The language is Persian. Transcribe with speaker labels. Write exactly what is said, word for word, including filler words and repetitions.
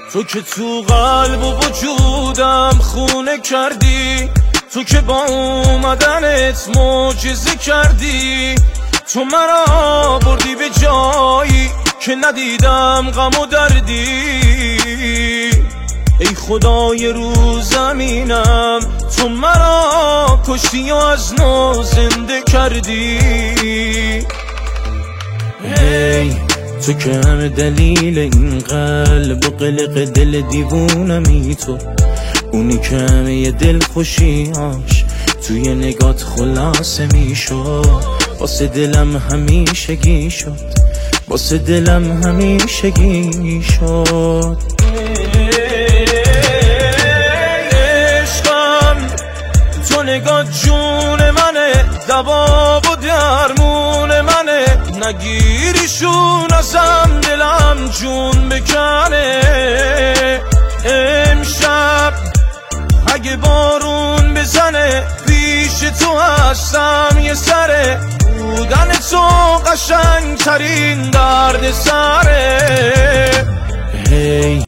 Speaker 1: تو که تو قلب و وجودم خونه کردی، تو که با اومدنت معجزه کردی، تو مرا بردی به جایی که ندیدم غم و دردی. ای خدای رو زمینم، تو مرا کشتی و از نو زنده کردی. هی تو که همه دلیل این قلب و قلق دل دیوونمی، تو اونی که همه دل خوشیاش توی نگات خلاصه میشد. واسه دلم همیشگی شد، واسه دلم همیشگی شد. عشقم تو نگات جون منه، دوا و درمون منه، نگیریشون ازم دلم جون بکنه. امشب اگه بارون بزنه پیش تو هستم یه سره، بودن تو قشنگ ترین درد سره. هی